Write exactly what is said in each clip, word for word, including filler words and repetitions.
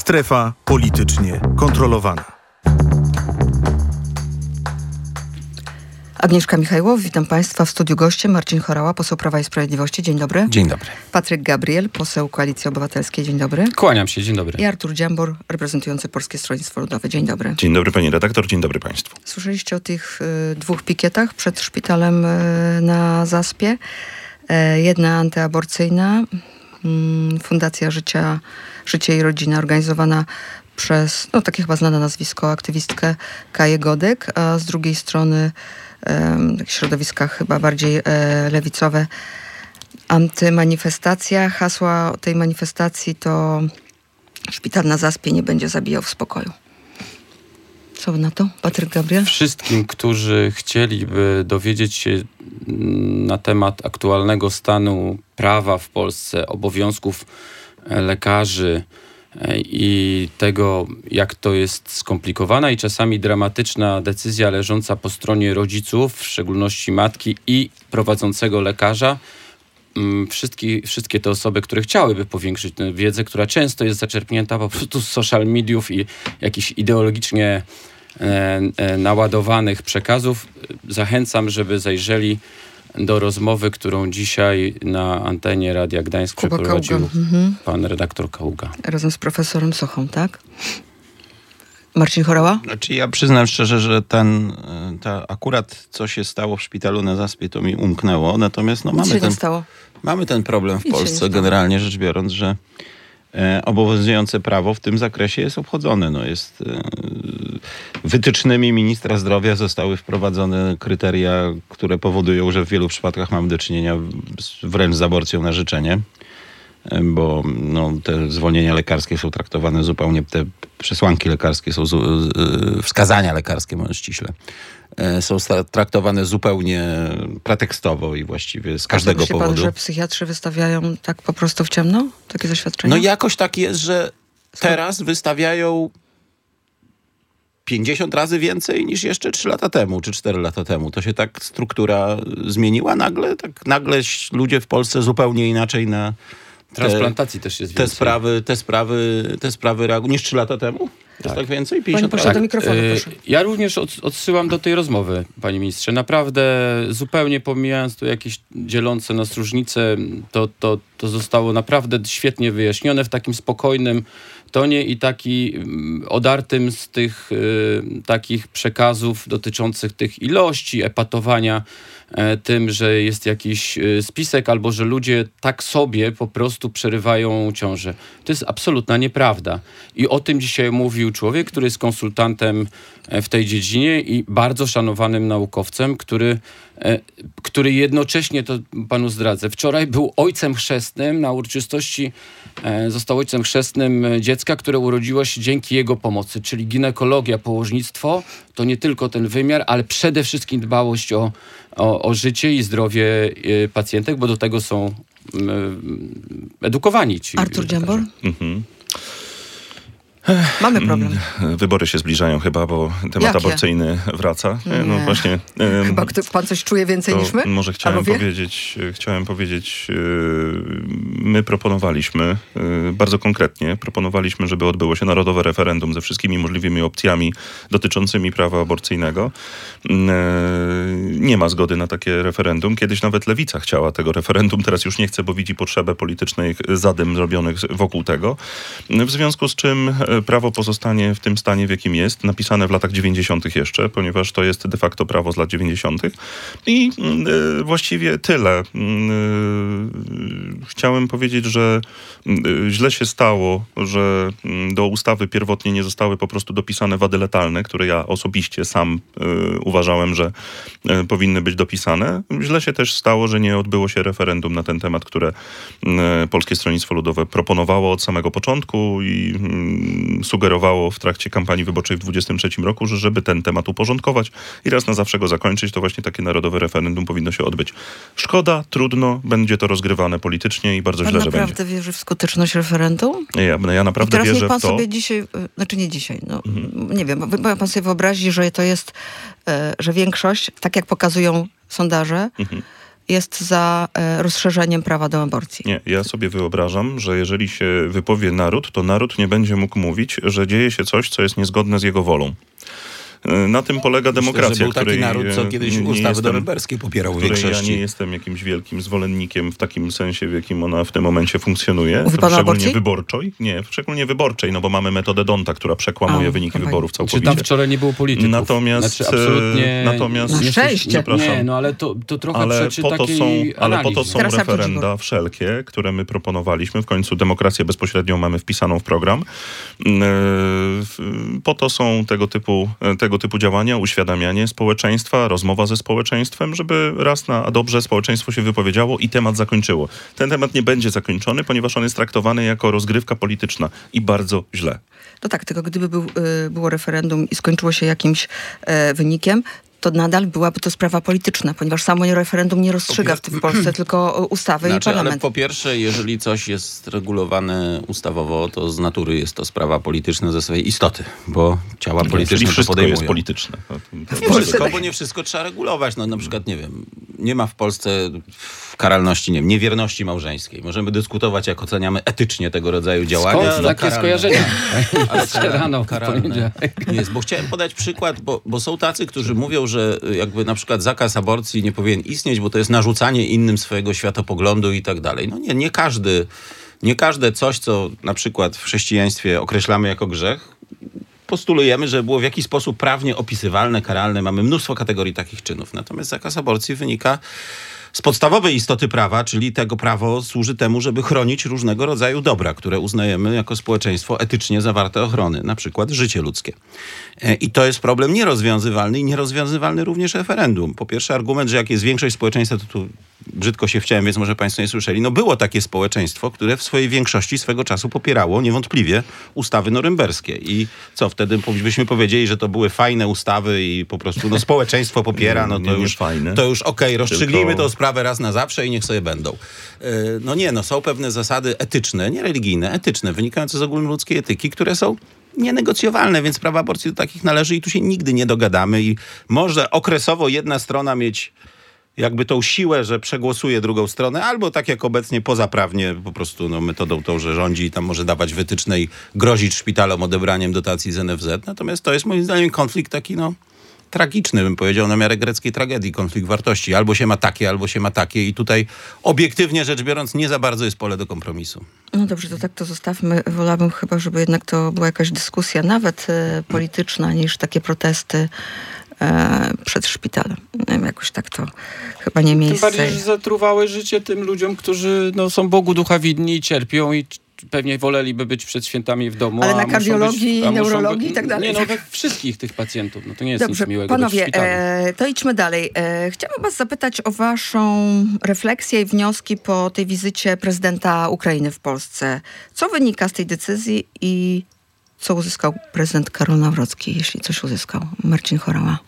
Strefa politycznie kontrolowana. Agnieszka Michajłow, witam Państwa. W studiu goście Marcin Horała, poseł Prawa i Sprawiedliwości. Dzień dobry. Dzień dobry. Patryk Gabriel, poseł Koalicji Obywatelskiej. Dzień dobry. Kłaniam się, dzień dobry. I Artur Dziambor, reprezentujący Polskie Stronnictwo Ludowe. Dzień dobry. Dzień dobry pani redaktor, dzień dobry państwu. Słyszeliście o tych y, dwóch pikietach przed szpitalem y, na Zaspie. Y, jedna antyaborcyjna, y, Fundacja Życia, Życie i Rodzina, organizowana przez, no takie chyba znane nazwisko, aktywistkę Kaję Godek, a z drugiej strony w środowiskach chyba bardziej e, lewicowe, antymanifestacja. Hasła tej manifestacji to szpital na Zaspie nie będzie zabijał w spokoju. Co wy na to, Patryk Gabriel? Wszystkim, którzy chcieliby dowiedzieć się na temat aktualnego stanu prawa w Polsce, obowiązków lekarzy i tego, jak to jest skomplikowana i czasami dramatyczna decyzja leżąca po stronie rodziców, w szczególności matki i prowadzącego lekarza. Wszystkie, wszystkie te osoby, które chciałyby powiększyć tę wiedzę, która często jest zaczerpnięta po prostu z social mediów i jakichś ideologicznie e, e, naładowanych przekazów, zachęcam, żeby zajrzeli do rozmowy, którą dzisiaj na antenie Radia Gdańsk Kuba przeprowadził mhm. pan redaktor Kaługa. Razem z profesorem Sochą, tak? Marcin Horała? Znaczy ja przyznam szczerze, że ten, ta, akurat co się stało w szpitalu na Zaspie, to mi umknęło. Natomiast no, mamy, ten, stało. mamy ten problem w Nic Polsce, generalnie rzecz biorąc, że e, obowiązujące prawo w tym zakresie jest obchodzone. No, jest, e, wytycznymi ministra zdrowia zostały wprowadzone kryteria, które powodują, że w wielu przypadkach mamy do czynienia z, wręcz z aborcją na życzenie. Bo no, te zwolnienia lekarskie są traktowane zupełnie, te przesłanki lekarskie są, wskazania lekarskie, może ściśle, są traktowane zupełnie pretekstowo i właściwie z każdego myśli powodu. Pan, że psychiatrzy wystawiają tak po prostu w ciemno takie zaświadczenia? No jakoś tak jest, że teraz wystawiają pięćdziesiąt razy więcej niż jeszcze trzy lata temu, czy cztery lata temu. To się tak struktura zmieniła nagle, tak nagle ludzie w Polsce zupełnie inaczej na transplantacji też jest więcej. Te sprawy, te sprawy, te sprawy reagują niż trzy lata temu? Jest tak, tak więcej? pięćdziesiąt proszę, do mikrofonu, proszę. Ja również od, odsyłam do tej rozmowy, panie ministrze. Naprawdę, zupełnie pomijając tu jakieś dzielące nas różnice, to, to, to zostało naprawdę świetnie wyjaśnione w takim spokojnym tonie i taki odartym z tych y, takich przekazów dotyczących tych ilości, epatowania e, tym, że jest jakiś y, spisek albo że ludzie tak sobie po prostu przerywają ciążę. To jest absolutna nieprawda. I o tym dzisiaj mówił człowiek, który jest konsultantem w tej dziedzinie i bardzo szanowanym naukowcem, który, e, który jednocześnie, to panu zdradzę, wczoraj był ojcem chrzestnym na uroczystości, e, został ojcem chrzestnym dziecka, które urodziło się dzięki jego pomocy, czyli ginekologia, położnictwo, to nie tylko ten wymiar, ale przede wszystkim dbałość o, o, o życie i zdrowie e, pacjentek, bo do tego są e, edukowani ci. Artur Dziambor? Mhm. Mamy problem. Wybory się zbliżają chyba, bo temat Jakie? aborcyjny wraca. Nie. No właśnie. Chyba pan coś czuje więcej niż my? Może chciałem powiedzieć, chciałem powiedzieć, my proponowaliśmy bardzo konkretnie, proponowaliśmy, żeby odbyło się narodowe referendum ze wszystkimi możliwymi opcjami dotyczącymi prawa aborcyjnego. Nie ma zgody na takie referendum. Kiedyś nawet Lewica chciała tego referendum, teraz już nie chce, bo widzi potrzebę politycznych zadym zrobionych wokół tego. W związku z czym prawo pozostanie w tym stanie, w jakim jest, napisane w latach dziewięćdziesiątych jeszcze, ponieważ to jest de facto prawo z lat dziewięćdziesiątych. I y, właściwie tyle. Y, chciałem powiedzieć, że y, źle się stało, że y, do ustawy pierwotnie nie zostały po prostu dopisane wady letalne, które ja osobiście sam y, uważałem, że y, powinny być dopisane. Źle się też stało, że nie odbyło się referendum na ten temat, które y, Polskie Stronnictwo Ludowe proponowało od samego początku i y, sugerowało w trakcie kampanii wyborczej w dwudziestym trzecim roku, że żeby ten temat uporządkować i raz na zawsze go zakończyć, to właśnie takie narodowe referendum powinno się odbyć. Szkoda, trudno, będzie to rozgrywane politycznie i bardzo pan źle, że będzie. Pan naprawdę wierzy w skuteczność referendum? Ja, ja naprawdę I teraz wierzę niech pan w to. sobie dzisiaj, znaczy nie dzisiaj, no mhm. nie wiem, bo pan sobie wyobrazi, że to jest, że większość, tak jak pokazują sondaże, mhm. jest za e, rozszerzeniem prawa do aborcji. Nie, ja sobie wyobrażam, że jeżeli się wypowie naród, to naród nie będzie mógł mówić, że dzieje się coś, co jest niezgodne z jego wolą. Na tym polega demokracja, Myślę, że był taki której naród, co kiedyś nie ustawy jestem, norymberskie popierał w której większości. Ja nie jestem jakimś wielkim zwolennikiem w takim sensie, w jakim ona w tym momencie funkcjonuje. Mówi pan o szczególnie aborcji? wyborczej. Nie, szczególnie wyborczej, no bo mamy metodę Donta, która przekłamuje A, wyniki chyba wyborów Czy całkowicie. tam wczoraj nie było polityków? Natomiast, znaczy, absolutnie... natomiast Na szczęście. Zapraszam. Nie, no ale to, to trochę Ale przeczy po, to takiej są, ale po to analizie. są Teraz Artur referenda Dziubor. wszelkie, które my proponowaliśmy. W końcu demokrację bezpośrednią mamy wpisaną w program. Yy, Po to są tego typu, tego typu działania, uświadamianie społeczeństwa, rozmowa ze społeczeństwem, żeby raz na dobrze społeczeństwo się wypowiedziało i temat zakończyło. Ten temat nie będzie zakończony, ponieważ on jest traktowany jako rozgrywka polityczna i bardzo źle. No tak, tylko gdyby był, y, było referendum i skończyło się jakimś e, wynikiem, to nadal byłaby to sprawa polityczna, ponieważ samo referendum nie rozstrzyga w tym w Polsce, tylko ustawy Znaczy, i parlament. ale po pierwsze, jeżeli coś jest regulowane ustawowo, to z natury jest to sprawa polityczna ze swojej istoty, bo ciała Czyli polityczne to wszystko podejmują. jest polityczne. No, to- to- Nie wszystko, bo nie wszystko trzeba regulować. No na przykład, nie wiem, nie ma w Polsce w karalności, nie wiem, niewierności małżeńskiej. Możemy dyskutować, jak oceniamy etycznie tego rodzaju działania. Skąd ale takie karalne- skojarzenia? Ale Rano w karalne poniedziałek. jest, bo chciałem podać przykład, bo, bo są tacy, którzy mówią, że jakby na przykład zakaz aborcji nie powinien istnieć, bo to jest narzucanie innym swojego światopoglądu i tak dalej. No nie, nie każdy, nie każde coś, co na przykład w chrześcijaństwie określamy jako grzech, postulujemy, że było w jakiś sposób prawnie opisywalne, karalne. Mamy mnóstwo kategorii takich czynów. Natomiast zakaz aborcji wynika z podstawowej istoty prawa, czyli tego prawo służy temu, żeby chronić różnego rodzaju dobra, które uznajemy jako społeczeństwo etycznie zawarte ochrony, na przykład życie ludzkie. E, I to jest problem nierozwiązywalny i nierozwiązywalny również referendum. Po pierwsze argument, że jak jest większość społeczeństwa, to tu brzydko się wciąłem, więc może państwo nie słyszeli. No było takie społeczeństwo, które w swojej większości swego czasu popierało niewątpliwie ustawy norymberskie. I co, wtedy byśmy powiedzieli, że to były fajne ustawy i po prostu no, społeczeństwo popiera, no to Nie, nie już, fajne. to już okej, okay, rozstrzygnijmy Tylko- to sprawę raz na zawsze i niech sobie będą. Yy, No nie, no są pewne zasady etyczne, nie religijne, etyczne, wynikające z ogólnoludzkiej etyki, które są nienegocjowalne, więc prawo aborcji do takich należy i tu się nigdy nie dogadamy i może okresowo jedna strona mieć jakby tą siłę, że przegłosuje drugą stronę, albo tak jak obecnie pozaprawnie po prostu no, metodą tą, że rządzi i tam może dawać wytyczne i grozić szpitalom odebraniem dotacji z N F Z. Natomiast to jest moim zdaniem konflikt taki no tragiczny, bym powiedział, na miarę greckiej tragedii, konflikt wartości. Albo się ma takie, albo się ma takie i tutaj obiektywnie rzecz biorąc nie za bardzo jest pole do kompromisu. No dobrze, to tak to zostawmy. Wolałabym chyba, żeby jednak to była jakaś dyskusja, nawet e, polityczna, niż takie protesty e, przed szpitalem. Nie wiem, jakoś tak to chyba nie Tym miejsce. bardziej, że zatruwały życie tym ludziom, którzy no, są Bogu ducha winni i cierpią i pewnie woleliby być przed świętami w domu. Ale a na muszą kardiologii, być, a muszą neurologii być- i tak dalej. Nie no, we wszystkich tych pacjentów. No to nie jest Dobrze, nic miłego panowie, być w szpitalu. e, to idźmy dalej. E, chciałabym was zapytać o waszą refleksję i wnioski po tej wizycie prezydenta Ukrainy w Polsce. Co wynika z tej decyzji i co uzyskał prezydent Karol Nawrocki, jeśli coś uzyskał? Marcin Horała.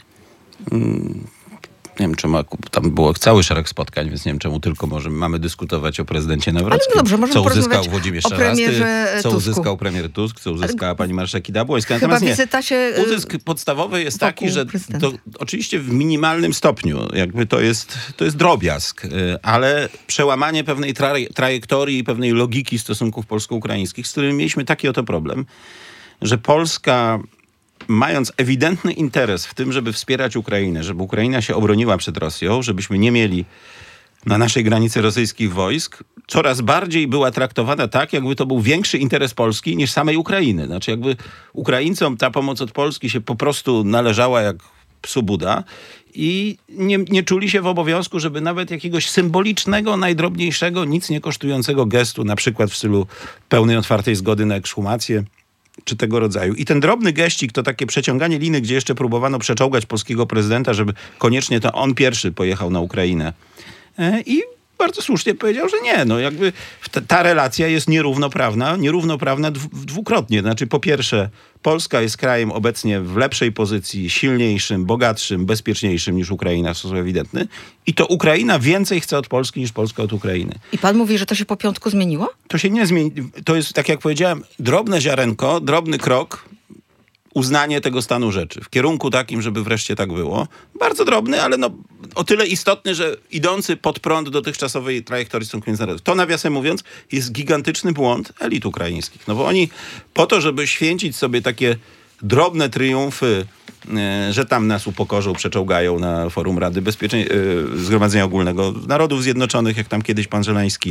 Nie wiem, czemu tam było cały szereg spotkań, więc nie wiem, czemu tylko może mamy dyskutować o prezydencie Nawrockim. Ale no dobrze, możemy co uzyskał porozmawiać Włodzimierz o Czarzasty, premierze co Tusku. uzyskał premier Tusk, co uzyskała pani marszałek Kidawa-Błońska. Chyba Natomiast nie, wizyta się... e, uzysk podstawowy jest wokół taki, że prezydenta. to oczywiście w minimalnym stopniu, jakby to jest, to jest drobiazg, y, ale przełamanie pewnej tra- trajektorii i pewnej logiki stosunków polsko-ukraińskich, z którymi mieliśmy taki oto problem, że Polska, mając ewidentny interes w tym, żeby wspierać Ukrainę, żeby Ukraina się obroniła przed Rosją, żebyśmy nie mieli na naszej granicy rosyjskich wojsk, coraz bardziej była traktowana tak, jakby to był większy interes Polski niż samej Ukrainy. Znaczy jakby Ukraińcom ta pomoc od Polski się po prostu należała jak psu Buda i nie, nie czuli się w obowiązku, żeby nawet jakiegoś symbolicznego, najdrobniejszego, nic nie kosztującego gestu, na przykład w stylu pełnej otwartej zgody na ekshumację, czy tego rodzaju. I ten drobny geścik to takie przeciąganie liny, gdzie jeszcze próbowano przeczołgać polskiego prezydenta, żeby koniecznie to on pierwszy pojechał na Ukrainę. E, I bardzo słusznie powiedział, że nie. No jakby ta, ta relacja jest nierównoprawna, nierównoprawna dw- dwukrotnie. Znaczy po pierwsze, Polska jest krajem obecnie w lepszej pozycji, silniejszym, bogatszym, bezpieczniejszym niż Ukraina w sposób ewidentny. I to Ukraina więcej chce od Polski niż Polska od Ukrainy. I pan mówi, że to się po piątku zmieniło? To się nie zmieni. To jest, tak jak powiedziałem, drobne ziarenko, drobny krok, uznanie tego stanu rzeczy w kierunku takim, żeby wreszcie tak było. Bardzo drobny, ale no o tyle istotny, że idący pod prąd dotychczasowej trajektorii stosunków międzynarodowych. To, nawiasem mówiąc, jest gigantyczny błąd elit ukraińskich. No bo oni po to, żeby święcić sobie takie drobne triumfy, że tam nas upokorzą, przeczołgają na forum Rady Bezpieczeństwa, Zgromadzenia Ogólnego Narodów Zjednoczonych, jak tam kiedyś pan Żeleński.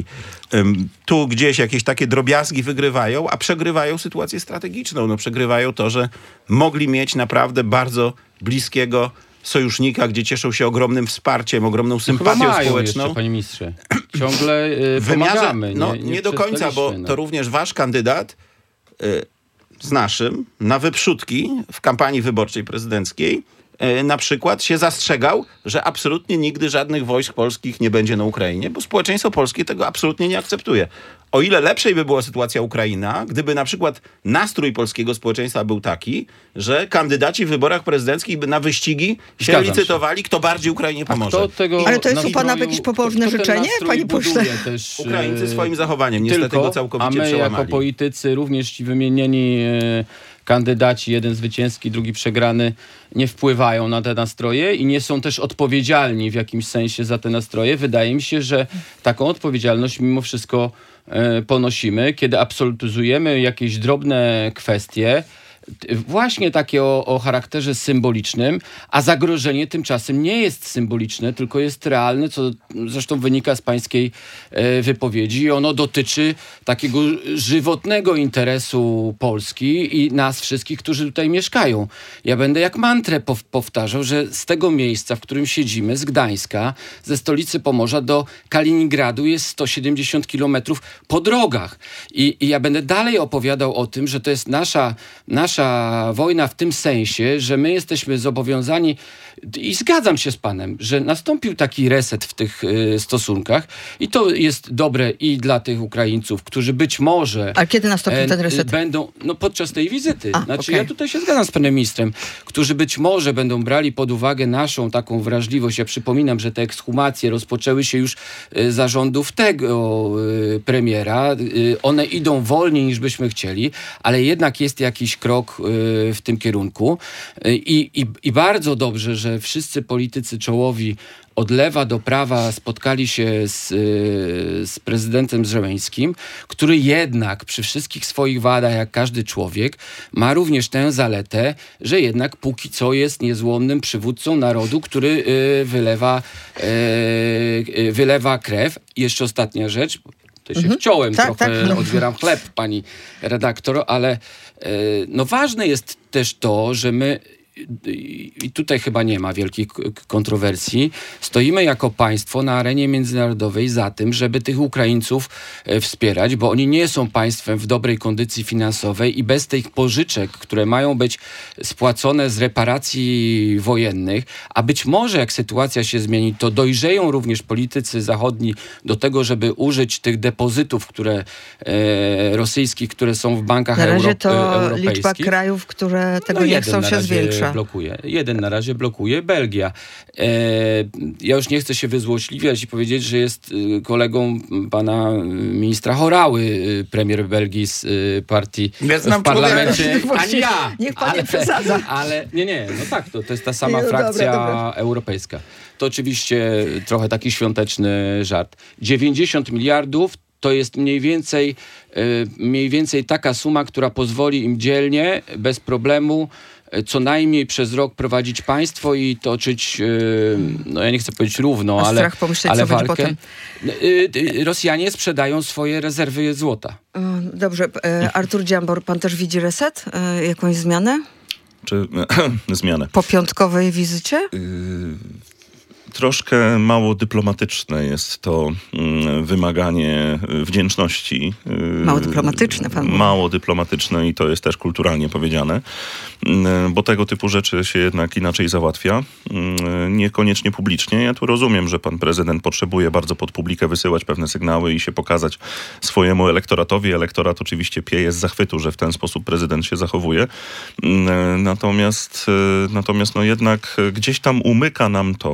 Tu gdzieś jakieś takie drobiazgi wygrywają, a przegrywają sytuację strategiczną. No przegrywają to, że mogli mieć naprawdę bardzo bliskiego sojusznika, gdzie cieszą się ogromnym wsparciem, ogromną sympatią Chyba mają społeczną. jeszcze, panie ministrze. Ciągle yy, pomagamy. No nie, nie, nie do końca, bo no. to również wasz kandydat y, z naszym na wyprzódki w kampanii wyborczej prezydenckiej y, na przykład się zastrzegał, że absolutnie nigdy żadnych wojsk polskich nie będzie na Ukrainie, bo społeczeństwo polskie tego absolutnie nie akceptuje. O ile lepszej by była sytuacja Ukraina, gdyby na przykład nastrój polskiego społeczeństwa był taki, że kandydaci w wyborach prezydenckich by na wyścigi się Zgadzam licytowali, kto bardziej Ukrainie pomoże. Kto tego Ale to jest u pana nastroju- jakieś pobożne kto- kto ten życzenie, nastrój panie pośle? buduje Też, Ukraińcy e, swoim zachowaniem niestety tylko, go całkowicie a my przełamali. jako politycy, również ci wymienieni e, kandydaci, jeden zwycięski, drugi przegrany, nie wpływają na te nastroje i nie są też odpowiedzialni w jakimś sensie za te nastroje. Wydaje mi się, że taką odpowiedzialność mimo wszystko e, ponosimy, kiedy absolutyzujemy jakieś drobne kwestie, właśnie takie o, o charakterze symbolicznym, a zagrożenie tymczasem nie jest symboliczne, tylko jest realne, co zresztą wynika z pańskiej e, wypowiedzi i ono dotyczy takiego żywotnego interesu Polski i nas wszystkich, którzy tutaj mieszkają. Ja będę jak mantrę pow- powtarzał, że z tego miejsca, w którym siedzimy, z Gdańska, ze stolicy Pomorza do Kaliningradu jest sto siedemdziesiąt kilometrów po drogach. I, I ja będę dalej opowiadał o tym, że to jest nasza, nasza wojna w tym sensie, że my jesteśmy zobowiązani i zgadzam się z panem, że nastąpił taki reset w tych y, stosunkach i to jest dobre i dla tych Ukraińców, którzy być może... A kiedy nastąpił ten reset? Będą, no podczas tej wizyty. A, znaczy okay. ja tutaj się zgadzam z panem ministrem, którzy być może będą brali pod uwagę naszą taką wrażliwość. Ja przypominam, że te ekshumacje rozpoczęły się już y, za rządów tego y, premiera. Y, one idą wolniej niż byśmy chcieli, ale jednak jest jakiś krok y, w tym kierunku. Y, i, I bardzo dobrze, że wszyscy politycy czołowi od lewa do prawa spotkali się z, z prezydentem Żeleńskim, który jednak przy wszystkich swoich wadach, jak każdy człowiek, ma również tę zaletę, że jednak póki co jest niezłomnym przywódcą narodu, który y, wylewa, y, wylewa krew. I jeszcze ostatnia rzecz, to się Mhm. wciąłem, Tak, trochę tak. odbieram chleb, pani redaktor, ale y, no ważne jest też to, że my i tutaj chyba nie ma wielkich k- kontrowersji. Stoimy jako państwo na arenie międzynarodowej za tym, żeby tych Ukraińców e, wspierać, bo oni nie są państwem w dobrej kondycji finansowej i bez tych pożyczek, które mają być spłacone z reparacji wojennych, a być może jak sytuacja się zmieni, to dojrzeją również politycy zachodni do tego, żeby użyć tych depozytów, które e, rosyjskich, które są w bankach Na razie euro, to europejskich. liczba krajów, które tego No nie jeden chcą, na się razie zwiększa. blokuje. Jeden na razie blokuje Belgia. E, ja już nie chcę się wyzłośliwiać i powiedzieć, że jest y, kolegą pana ministra Horały, y, premier Belgii z y, partii Ja znam w parlamencie. człowieka. Ani ja! Niech pan nie ale, przesadza. ale nie, nie, no tak, to, to jest ta sama Nie, no frakcja dobra, dobra. europejska. To oczywiście trochę taki świąteczny żart. dziewięćdziesiąt miliardów to jest mniej więcej, y, mniej więcej taka suma, która pozwoli im dzielnie, bez problemu, co najmniej przez rok prowadzić państwo i toczyć, yy, no ja nie chcę powiedzieć równo, A ale, strach pomyśleć, ale co będzie walkę. potem. Yy, yy, Rosjanie sprzedają swoje rezerwy złota. O, Dobrze. E, Artur Dziambor, pan też widzi reset? E, jakąś zmianę? Czy zmianę? Po piątkowej wizycie? Yy, troszkę mało dyplomatyczne jest to mm, wymaganie wdzięczności. Yy, Mało dyplomatyczne, pan mówi. Mało dyplomatyczne i to jest też kulturalnie powiedziane, yy, bo tego typu rzeczy się jednak inaczej załatwia. Yy, niekoniecznie publicznie. Ja tu rozumiem, że pan prezydent potrzebuje bardzo pod publikę wysyłać pewne sygnały i się pokazać swojemu elektoratowi. Elektorat oczywiście pieje z zachwytu, że w ten sposób prezydent się zachowuje. Yy, natomiast, yy, natomiast no jednak gdzieś tam umyka nam to,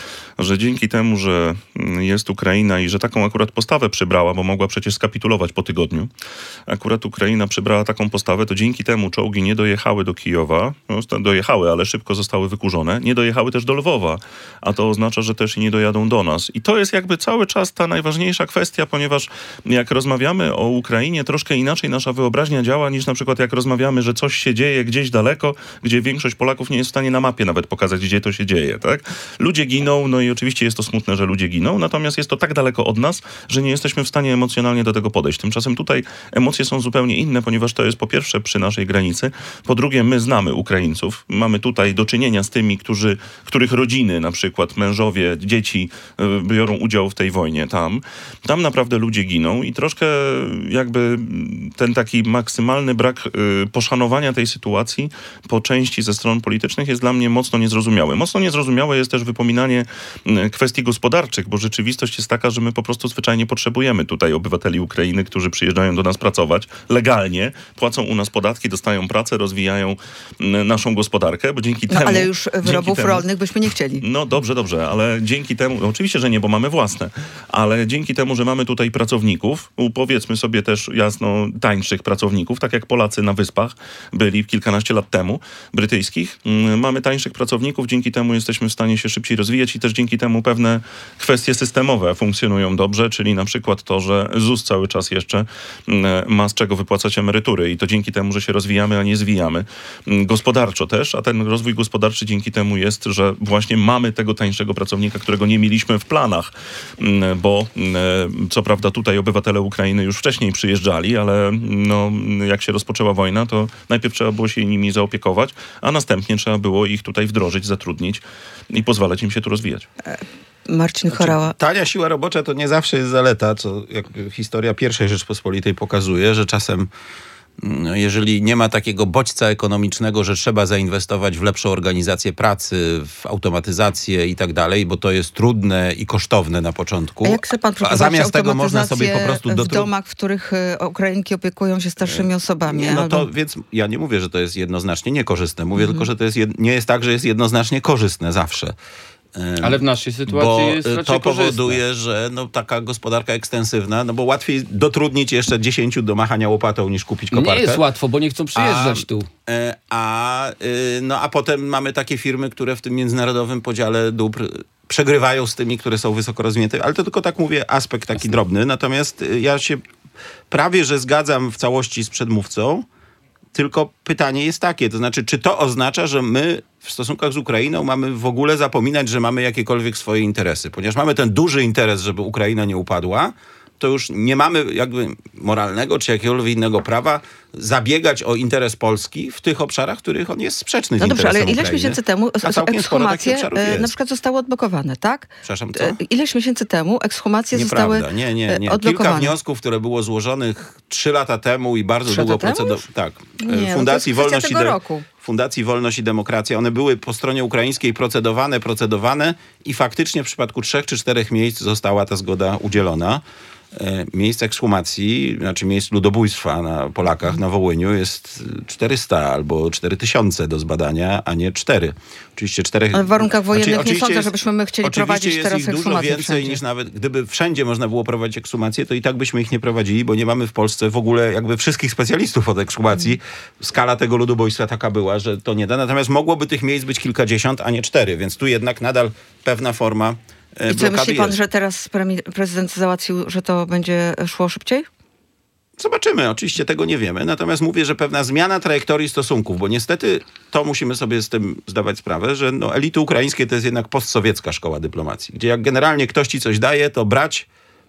że dzięki temu, że jest Ukraina i że taką akurat postawę przybrała, bo mogła przecież skapitulować po tygodniu, akurat Ukraina przybrała taką postawę, to dzięki temu czołgi nie dojechały do Kijowa, no, dojechały, ale szybko zostały wykurzone, nie dojechały też do Lwowa, a to oznacza, że też i nie dojadą do nas. I to jest jakby cały czas ta najważniejsza kwestia, ponieważ jak rozmawiamy o Ukrainie, troszkę inaczej nasza wyobraźnia działa niż na przykład jak rozmawiamy, że coś się dzieje gdzieś daleko, gdzie większość Polaków nie jest w stanie na mapie nawet pokazać, gdzie to się dzieje, tak? Ludzie giną, no i oczywiście jest to smutne, że ludzie giną, natomiast jest to tak daleko od nas, że nie jesteśmy w stanie emocjonalnie do tego podejść. Tymczasem tutaj emocje są zupełnie inne, ponieważ to jest po pierwsze przy naszej granicy, po drugie my znamy Ukraińców, mamy tutaj do czynienia z tymi, którzy, których rodziny, na przykład mężowie, dzieci y, biorą udział w tej wojnie tam. Tam naprawdę ludzie giną i troszkę jakby ten taki maksymalny brak y, poszanowania tej sytuacji po części ze stron politycznych jest dla mnie mocno niezrozumiałe. Mocno niezrozumiałe jest też wypominanie y, kwestii gospodarczych, bo rzeczywistość jest taka, że my po prostu zwyczajnie potrzebujemy tutaj obywateli Ukrainy, którzy przyjeżdżają do nas pracować legalnie, płacą u nas podatki, dostają pracę, rozwijają y, naszą gospodarkę, bo dzięki no, temu... ale już wyrobów temu, rolnych byśmy nie chcieli. No dobrze, dobrze, ale dzięki temu, no, oczywiście, że nie, bo mamy własne, ale dzięki temu, że mamy tutaj pracowników, powiedzmy sobie też jasno tańszych pracowników, tak jak Polacy na Wyspach byli kilkanaście lat temu, brytyjskich, mamy tańszych pracowników, dzięki temu jesteśmy w stanie się szybciej rozwijać i też dzięki temu pewne kwestie systemowe funkcjonują dobrze, czyli na przykład to, że ZUS cały czas jeszcze ma z czego wypłacać emerytury i to dzięki temu, że się rozwijamy, a nie zwijamy. Gospodarczo też, a ten rozwój gospodarczy dzięki temu jest, że właśnie mamy tego tańszego pracownika, którego nie mieliśmy w planach, bo co prawda tutaj obywatele Ukrainy już wcześniej przyjeżdżali, ale no, jak się rozpoczęła wojna, to najpierw trzeba było się nimi zaopiekować, a następnie trzeba było ich tutaj wdrożyć, zatrudnić i pozwalać im się tu rozwijać. Marcin Horała. Znaczy, tania siła robocza to nie zawsze jest zaleta, co jakby historia pierwszej Rzeczpospolitej pokazuje, że czasem no, jeżeli nie ma takiego bodźca ekonomicznego, że trzeba zainwestować w lepszą organizację pracy, w automatyzację i tak dalej, bo to jest trudne i kosztowne na początku. A jak chce pan a zamiast tego można sobie po prostu w dotru... domach, w których Ukrainki opiekują się starszymi osobami? Nie, no albo... to więc ja nie mówię, że to jest jednoznacznie niekorzystne. Mówię Mhm. tylko, że to jest jed... nie jest tak, że jest jednoznacznie korzystne zawsze. Ale w naszej sytuacji bo jest raczej to korzystne. powoduje, że no, taka gospodarka ekstensywna, no bo łatwiej dotrudnić jeszcze dziesięciu do machania łopatą niż kupić koparkę. Nie jest łatwo, bo nie chcą przyjeżdżać a, tu. A, no, a potem mamy takie firmy, które w tym międzynarodowym podziale dóbr przegrywają z tymi, które są wysoko rozwinięte. Ale to tylko tak mówię, aspekt taki Jasne. drobny. Natomiast ja się prawie, że zgadzam w całości z przedmówcą. Tylko pytanie jest takie, to znaczy, czy to oznacza, że my w stosunkach z Ukrainą mamy w ogóle zapominać, że mamy jakiekolwiek swoje interesy? Ponieważ mamy ten duży interes, żeby Ukraina nie upadła, to już nie mamy jakby moralnego czy jakiegokolwiek innego prawa zabiegać o interes Polski w tych obszarach, w których on jest sprzeczny z no dobrze, interesem ale ileś Ukrainy. miesięcy temu ekshumacje na przykład zostały odblokowane, tak? Przepraszam, co? Ileś miesięcy temu ekshumacje Nieprawda. zostały nie, nie, nie. odblokowane. Kilka wniosków, które było złożonych trzy lata temu i bardzo trzy długo procedowało. Tak. Nie, Fundacji, no Wolność i tego De- roku. Fundacji Wolność i Demokracja. One były po stronie ukraińskiej procedowane, procedowane i faktycznie w przypadku trzech czy czterech miejsc została ta zgoda udzielona. Miejsc ekshumacji, znaczy miejsc ludobójstwa na Polakach na Wołyniu jest czterysta albo cztery tysiące do zbadania, a nie cztery. Oczywiście czterech... Ale w warunkach wojennych znaczy, nie sądzę, jest, żebyśmy my chcieli prowadzić jest teraz ich dużo ekshumację więcej wszędzie. niż nawet, gdyby wszędzie można było prowadzić ekshumację, to i tak byśmy ich nie prowadzili, bo nie mamy w Polsce w ogóle jakby wszystkich specjalistów od ekshumacji. Mm. Skala tego ludobójstwa taka była, że to nie da. Natomiast mogłoby tych miejsc być kilkadziesiąt, a nie cztery, więc tu jednak nadal pewna forma I co, myśli pan, jest. że teraz prezydent załatwił, że to będzie szło szybciej? Zobaczymy, oczywiście tego nie wiemy. Natomiast mówię, że pewna zmiana trajektorii stosunków, bo niestety to musimy sobie z tym zdawać sprawę, że no, elity ukraińskie to jest jednak postsowiecka szkoła dyplomacji, gdzie jak generalnie ktoś ci coś daje, to brać,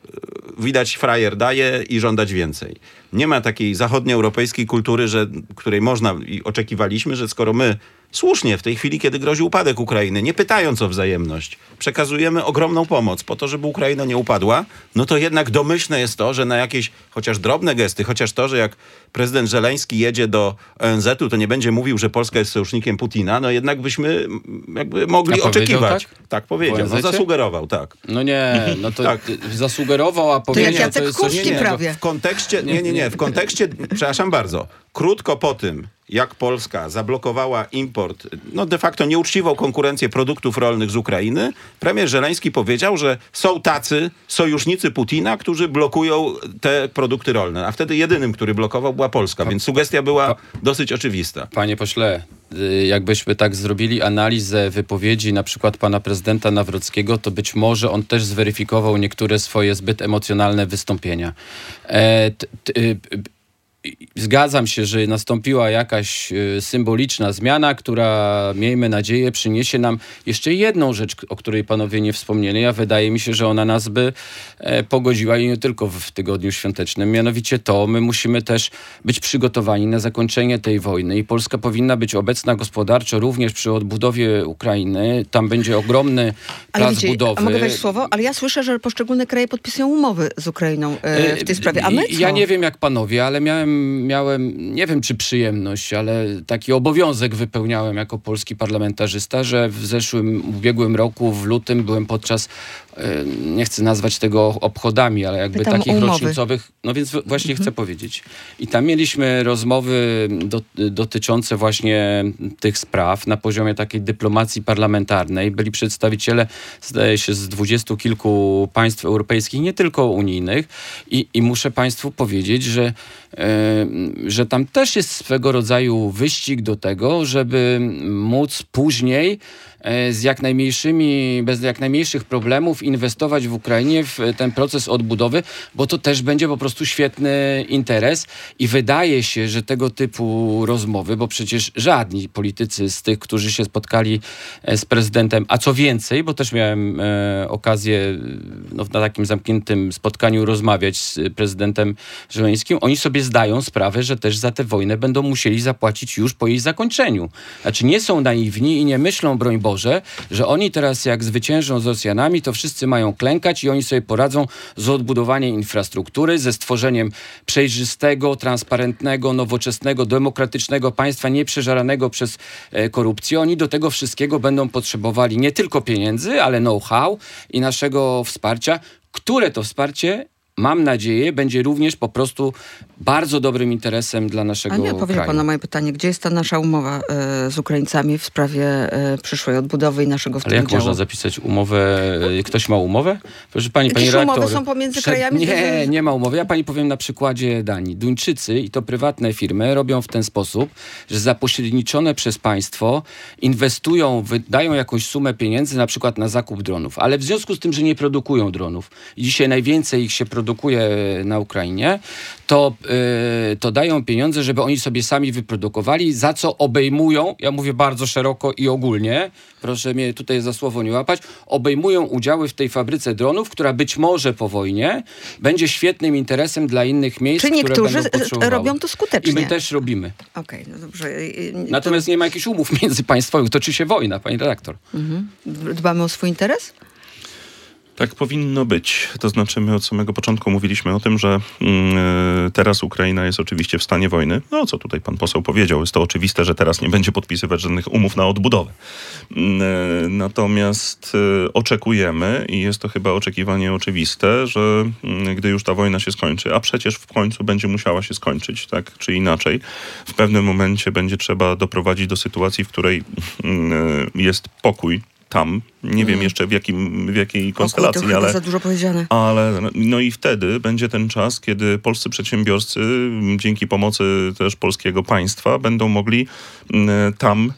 widać frajer daje i żądać więcej. Nie ma takiej zachodnioeuropejskiej kultury, że, której można i oczekiwaliśmy, że skoro my słusznie w tej chwili, kiedy grozi upadek Ukrainy, nie pytając o wzajemność, przekazujemy ogromną pomoc po to, żeby Ukraina nie upadła, no to jednak domyślne jest to, że na jakieś chociaż drobne gesty, chociaż to, że jak prezydent Żeleński jedzie do O N Z u, to nie będzie mówił, że Polska jest sojusznikiem Putina, no jednak byśmy jakby mogli a oczekiwać. tak? Tak powiedział, no zasugerował, tak. No nie, no to tak. zasugerował, a To powiedział, jak Jacek to jest coś Kurski innego. prawie. W kontekście, nie, nie, nie, w kontekście, przepraszam bardzo, krótko po tym, jak Polska zablokowała import, no de facto nieuczciwą konkurencję produktów rolnych z Ukrainy, premier Żeleński powiedział, że są tacy sojusznicy Putina, którzy blokują te produkty rolne. A wtedy jedynym, który blokował, była Polska, więc sugestia była dosyć oczywista. Panie pośle, jakbyśmy tak zrobili analizę wypowiedzi na przykład pana prezydenta Nawrockiego, to być może on też zweryfikował niektóre swoje zbyt emocjonalne wystąpienia. E, t, t, Zgadzam się, że nastąpiła jakaś symboliczna zmiana, która, miejmy nadzieję, przyniesie nam jeszcze jedną rzecz, o której panowie nie wspomnieli, a wydaje mi się, że ona nas by pogodziła i nie tylko w tygodniu świątecznym. Mianowicie to, my musimy też być przygotowani na zakończenie tej wojny i Polska powinna być obecna gospodarczo również przy odbudowie Ukrainy. Tam będzie ogromny plac ale wiecie, budowy. A mogę wejść słowo? Ale ja słyszę, że poszczególne kraje podpisują umowy z Ukrainą e, w tej sprawie. A my co? Ja nie wiem jak panowie, ale miałem Miałem, nie wiem czy przyjemność, ale taki obowiązek wypełniałem jako polski parlamentarzysta, że w zeszłym, ubiegłym roku, w lutym byłem podczas, nie chcę nazwać tego obchodami, ale jakby Pytam takich umowy. rocznicowych, no więc właśnie mhm. chcę powiedzieć. I tam mieliśmy rozmowy do, dotyczące właśnie tych spraw na poziomie takiej dyplomacji parlamentarnej. Byli przedstawiciele, zdaje się, z dwudziestu kilku państw europejskich, nie tylko unijnych i, i muszę państwu powiedzieć, że że tam też jest swego rodzaju wyścig do tego, żeby móc później z jak najmniejszymi, bez jak najmniejszych problemów inwestować w Ukrainie w ten proces odbudowy, bo to też będzie po prostu świetny interes i wydaje się, że tego typu rozmowy, bo przecież żadni politycy z tych, którzy się spotkali z prezydentem, a co więcej, bo też miałem e, okazję no, na takim zamkniętym spotkaniu rozmawiać z prezydentem Żeleńskim, oni sobie zdają sprawę, że też za tę wojnę będą musieli zapłacić już po jej zakończeniu. Znaczy nie są naiwni i nie myślą, broń Boże, że oni teraz jak zwyciężą z Rosjanami, to wszyscy mają klękać i oni sobie poradzą z odbudowaniem infrastruktury, ze stworzeniem przejrzystego, transparentnego, nowoczesnego, demokratycznego państwa, nieprzeżaranego przez e, korupcję. Oni do tego wszystkiego będą potrzebowali nie tylko pieniędzy, ale know-how i naszego wsparcia, które to wsparcie, mam nadzieję, będzie również po prostu bardzo dobrym interesem dla naszego kraju. A nie odpowiedział pan na moje pytanie, gdzie jest ta nasza umowa e, z Ukraińcami w sprawie e, przyszłej odbudowy i naszego w tym Ale jak udziału? można zapisać umowę? Ktoś ma umowę? Proszę pani, pani Jakieś redaktor, umowy są pomiędzy przed... krajami? Nie, nie ma umowy. Ja pani powiem na przykładzie Danii. Duńczycy, i to prywatne firmy, robią w ten sposób, że zapośredniczone przez państwo inwestują, wydają jakąś sumę pieniędzy na przykład na zakup dronów. Ale w związku z tym, że nie produkują dronów i dzisiaj najwięcej ich się produkuje na Ukrainie, to, yy, to dają pieniądze, żeby oni sobie sami wyprodukowali, za co obejmują, ja mówię bardzo szeroko i ogólnie, proszę mnie tutaj za słowo nie łapać, obejmują udziały w tej fabryce dronów, która być może po wojnie będzie świetnym interesem dla innych miejsc, Czy niektórzy które będą potrzebowały. robią to skutecznie? I my też robimy. Okej, okay, no dobrze. Natomiast to... nie ma jakichś umów międzypaństwowych, toczy się wojna, pani redaktor. Mhm. Dbamy o swój interes? Tak powinno być. To znaczy my od samego początku mówiliśmy o tym, że y, teraz Ukraina jest oczywiście w stanie wojny. No co tutaj pan poseł powiedział, jest to oczywiste, że teraz nie będzie podpisywać żadnych umów na odbudowę. Y, natomiast y, oczekujemy i jest to chyba oczekiwanie oczywiste, że y, gdy już ta wojna się skończy, a przecież w końcu będzie musiała się skończyć, tak czy inaczej, w pewnym momencie będzie trzeba doprowadzić do sytuacji, w której y, jest pokój tam. Nie wiem jeszcze w, jakim, w jakiej konstelacji, to ale, za dużo powiedziane. ale no i wtedy będzie ten czas, kiedy polscy przedsiębiorcy dzięki pomocy też polskiego państwa będą mogli tam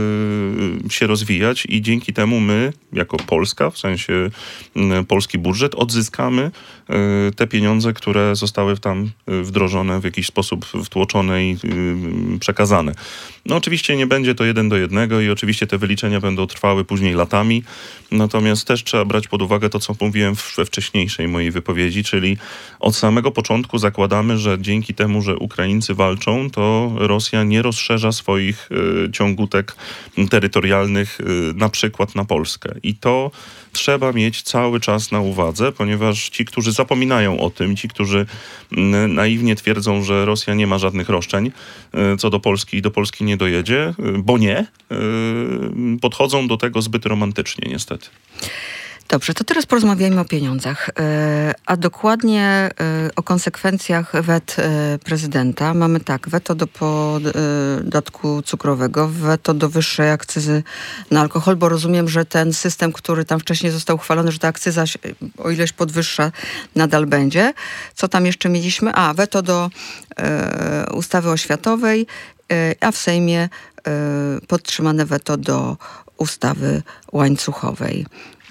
y, się rozwijać i dzięki temu my, jako Polska, w sensie y, polski budżet, odzyskamy y, te pieniądze, które zostały tam wdrożone, w jakiś sposób wtłoczone i y, przekazane. No oczywiście nie będzie to jeden do jednego i oczywiście te wyliczenia będą trwały później latami, natomiast też trzeba brać pod uwagę to, co mówiłem we wcześniejszej mojej wypowiedzi, czyli od samego początku zakładamy, że dzięki temu, że Ukraińcy walczą, to Rosja nie rozszerza swoich y, ciągutek terytorialnych, y, na przykład na Polskę. I to trzeba mieć cały czas na uwadze, ponieważ ci, którzy zapominają o tym, ci, którzy y, naiwnie twierdzą, że Rosja nie ma żadnych roszczeń y, co do Polski i do Polski nie dojedzie, y, bo nie, y, podchodzą do tego zbyt romantycznie niestety. Dobrze, to teraz porozmawiajmy o pieniądzach, a dokładnie o konsekwencjach wet prezydenta. Mamy tak, weto do podatku cukrowego, weto do wyższej akcyzy na alkohol, bo rozumiem, że ten system, który tam wcześniej został uchwalony, że ta akcyza o ileś podwyższa, nadal będzie. Co tam jeszcze mieliśmy? A, weto do ustawy oświatowej, a w Sejmie podtrzymane weto do ustawy łańcuchowej.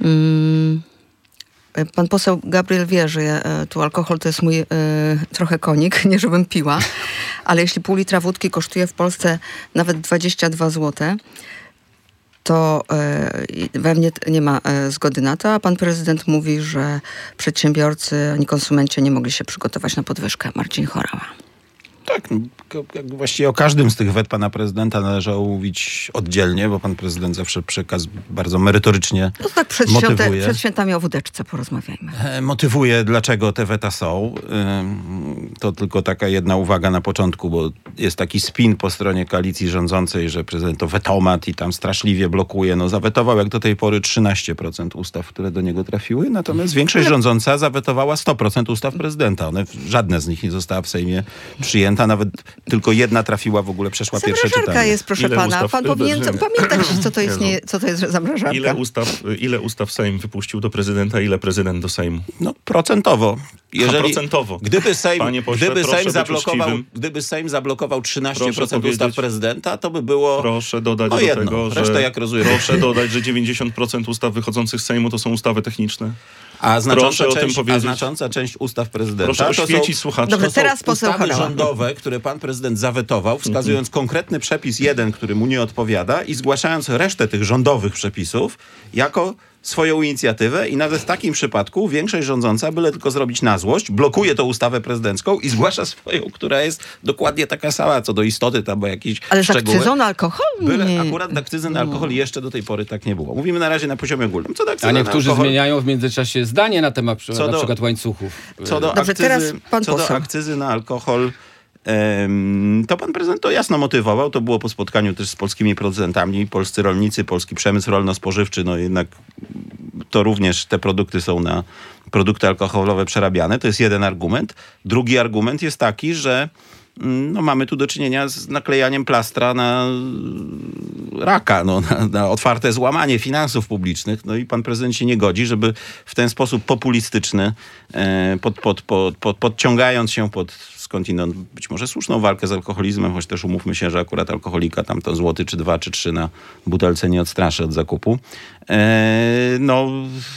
Pan poseł Gabriel wie, że ja, tu alkohol to jest mój y, trochę konik, nie żebym piła, ale jeśli pół litra wódki kosztuje w Polsce nawet dwadzieścia dwa złote, to y, we mnie nie ma y, zgody na to, a pan prezydent mówi, że przedsiębiorcy ani konsumenci nie mogli się przygotować na podwyżkę. Marcin Horała. Tak, właściwie o każdym z tych wet pana prezydenta należało mówić oddzielnie, bo pan prezydent zawsze przekaz bardzo merytorycznie no tak przed, motywuje. Świąte, przed świętami o wódeczce porozmawiajmy. Motywuje, dlaczego te weta są. To tylko taka jedna uwaga na początku, bo jest taki spin po stronie koalicji rządzącej, że prezydent to wetomat i tam straszliwie blokuje. No zawetował jak do tej pory trzynaście procent ustaw, które do niego trafiły, natomiast większość rządząca zawetowała sto procent ustaw prezydenta. One, żadne z nich nie została w Sejmie przyjęta. Nawet tylko jedna trafiła w ogóle, przeszła pierwsze czytanie. jest, proszę Ile pana. ustaw, Pan powinien nie. pamiętać, co to jest, nie, co to jest zamrażarka. Ile ustaw, ile ustaw Sejm wypuścił do prezydenta, ile prezydent do Sejmu? No procentowo. Jeżeli, A procentowo. Gdyby Sejm, Panie pośle, gdyby proszę Sejm być zablokował, uczciwym. gdyby Sejm zablokował trzynaście procent Proszę ustaw powiedzieć- prezydenta, to by było... Proszę dodać No do jedno. tego, że... Resztę jak rozumiem. Proszę dodać, że dziewięćdziesiąt procent ustaw wychodzących z Sejmu to są ustawy techniczne. A znacząca, Proszę o tym część, a powiedzieć. znacząca część ustaw prezydenta Proszę to są, oświecić słuchaczy. Dobrze, to są teraz poseł ustawy Horała. rządowe, które pan prezydent zawetował, wskazując konkretny przepis jeden, który mu nie odpowiada i zgłaszając resztę tych rządowych przepisów jako swoją inicjatywę i nawet w takim przypadku większość rządząca, byle tylko zrobić na złość, blokuje tą ustawę prezydencką i zgłasza swoją, która jest dokładnie taka sama, co do istoty tam, bo jakieś Ale z szczegóły. akcyzą na alkohol? Byle Nie. akurat akcyzy na alkohol jeszcze do tej pory tak nie było. Mówimy na razie na poziomie ogólnym. Co do akcyzy A na niektórzy alkohol, zmieniają w międzyczasie zdanie na temat przy- Co na do- przykład łańcuchów. Co do Dobrze, akcyzy, teraz pan co do poseł. akcyzy na alkohol, em, to pan prezydent to jasno motywował. To było po spotkaniu też z polskimi producentami. Polscy rolnicy, polski przemysł rolno-spożywczy, no jednak to również te produkty są na produkty alkoholowe przerabiane. To jest jeden argument. Drugi argument jest taki, że mm, no, mamy tu do czynienia z naklejaniem plastra na raka, no, na, na otwarte złamanie finansów publicznych. No i pan prezydent się nie godzi, żeby w ten sposób populistyczny, e, pod, pod, pod, pod, podciągając się pod skądinąd być może słuszną walkę z alkoholizmem, choć też umówmy się, że akurat alkoholika tam to złoty czy dwa czy trzy na butelce nie odstraszy od zakupu. E, no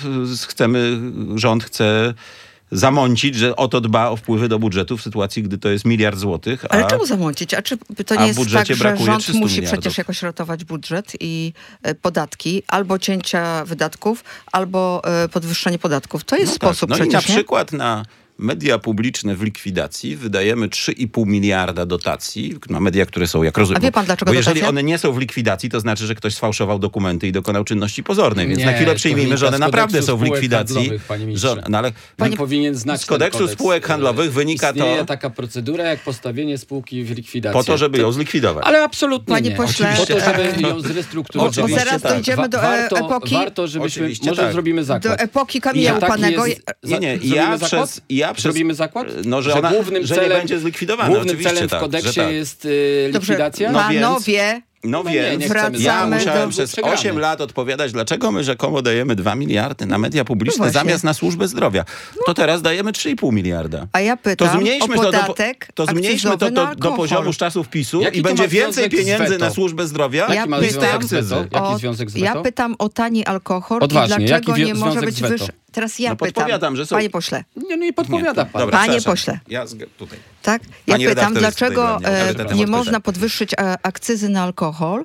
chcemy, rząd chce zamącić, że o to dba o wpływy do budżetu w sytuacji, gdy to jest miliard złotych. Ale a... czemu zamącić? A czy to a nie w jest budżecie tak, że brakuje rząd trzystu musi miliardów? przecież jakoś ratować budżet i e, podatki, albo cięcia wydatków, albo e, podwyższenie podatków. To jest No sposób tak. No przecież, i na nie? przykład na media publiczne w likwidacji wydajemy trzy i pół miliarda dotacji na media, które są, jak rozumiem. A wie pan, dlaczego Bo jeżeli dotacja? one nie są w likwidacji, to znaczy, że ktoś sfałszował dokumenty i dokonał czynności pozornej. Więc Nie, na chwilę to przyjmijmy, że one wynika z naprawdę kodeksu są w spółek likwidacji. handlowych, panie ministrze. Że, no ale Pan powinien znać z kodeksu ten kodeks. spółek handlowych wynika Istnieje to taka procedura jak postawienie spółki w likwidacji. po to, żeby ją zlikwidować. Ale absolutnie Panie nie. pośle, po to, żeby e, ją zrestrukturyzować. Bo zaraz tak. dojdziemy do e, warto, epoki, Warto, żebyśmy... Oczywiście Może tak. zrobimy do zakład. epoki Kamienia I taki Łupanego. jest- Nie, nie, Zrobimy ja zakład? przez, ja przez... Zrobimy zakład? No, że, Że ona, głównym że nie celem- będzie zlikwidowana. Głównym Oczywiście celem w tak, kodeksie że tak. jest y, Dobrze, likwidacja? No więc- panowie, No No nie, więc nie chcemy ja wracamy musiałem do- przez Przegramy. osiem lat odpowiadać, dlaczego my rzekomo dajemy dwa miliardy na media publiczne No właśnie. zamiast na służbę zdrowia. To teraz dajemy trzy i pół miliarda. a ja To pytam zmniejszmy o to, do, podatek to, zmniejszmy to akcyzowy na do, do alkohol. poziomu z czasów PiSu Jaki i to będzie ma więcej związek z pieniędzy weto? na służbę zdrowia Jaki ma niż te związek z akcyzy. weto? Jaki O, związek z ja weto? pytam o tani alkohol Odważnie, i dlaczego jaki wi- nie może związek być z weto? wyższy. Teraz ja No pytam, podpowiadam, że są- panie pośle, Nie, no i podpowiada pan. Dobra, Panie przepraszam. pośle. Ja zg- tutaj. tak? Ja Pani pytam, redaktor jest tutaj dlaczego dla mnie e, autorytetem nie od można pytań. podwyższyć e, akcyzy na alkohol?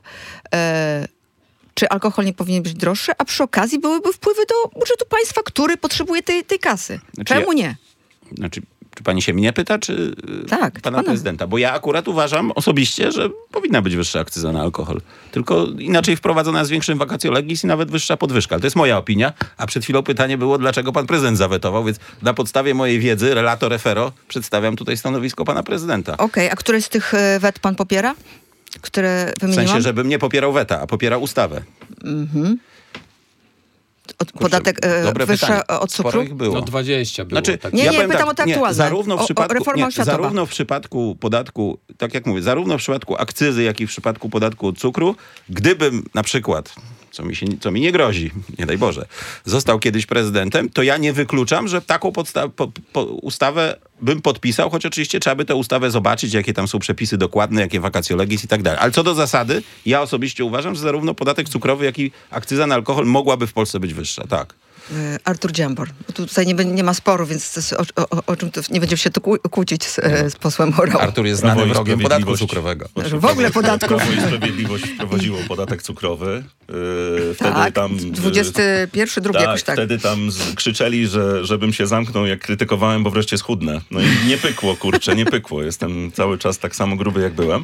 E, czy alkohol nie powinien być droższy? A przy okazji byłyby wpływy do budżetu państwa, który potrzebuje tej, tej kasy. Znaczy Czemu ja- nie? Znaczy, czy pani się mnie pyta, czy y, Tak, pana pana. prezydenta? Bo ja akurat uważam osobiście, że powinna być wyższa akcyza na alkohol. Tylko inaczej wprowadzona z większym vacatio legis i nawet wyższa podwyżka. Ale to jest moja opinia. A przed chwilą pytanie było, dlaczego pan prezydent zawetował, więc na podstawie mojej wiedzy, relato refero, przedstawiam tutaj stanowisko pana prezydenta. Okej, a które z tych e, wet pan popiera? Które W wymieniłam? sensie, żebym nie popierał weta, a popierał ustawę. Od, podatek e, wyższy od cukru? Sporo ich było. No dwadzieścia było. Znaczy, tak. Nie, ja nie, powiem pytam tak, o te nie, aktualne. zarówno w O- o przypadku, reforma nie, oświatowa. zarówno w przypadku podatku, tak jak mówię, zarówno w przypadku akcyzy, jak i w przypadku podatku od cukru, gdybym na przykład, co mi, się, co mi nie grozi, nie daj Boże, został kiedyś prezydentem, to ja nie wykluczam, że taką podsta- po, po, ustawę bym podpisał, choć oczywiście trzeba by tę ustawę zobaczyć, jakie tam są przepisy dokładne, jakie vacatio legis i tak dalej. Ale co do zasady, ja osobiście uważam, że zarówno podatek cukrowy, jak i akcyza na alkohol mogłaby w Polsce być wyższa. Tak. E, Artur Dziambor. Tutaj nie, be- nie ma sporu, więc to jest o, o, o czym to, nie będziemy się tu kłó- kłócić z, e, z posłem Morał. Artur jest Prawo znany i wrogiem podatku Sprawiedliwość. cukrowego. W ogóle podatków. Prawo i Sprawiedliwość wprowadziło podatek cukrowy. Yy, wtedy Tak, tam, dwudziesty pierwszy, drugi tak, jakoś tak. wtedy tam z, krzyczeli, że, żebym się zamknął, jak krytykowałem, bo wreszcie schudnę. No i nie pykło, kurczę, nie pykło. Jestem cały czas tak samo gruby, jak byłem.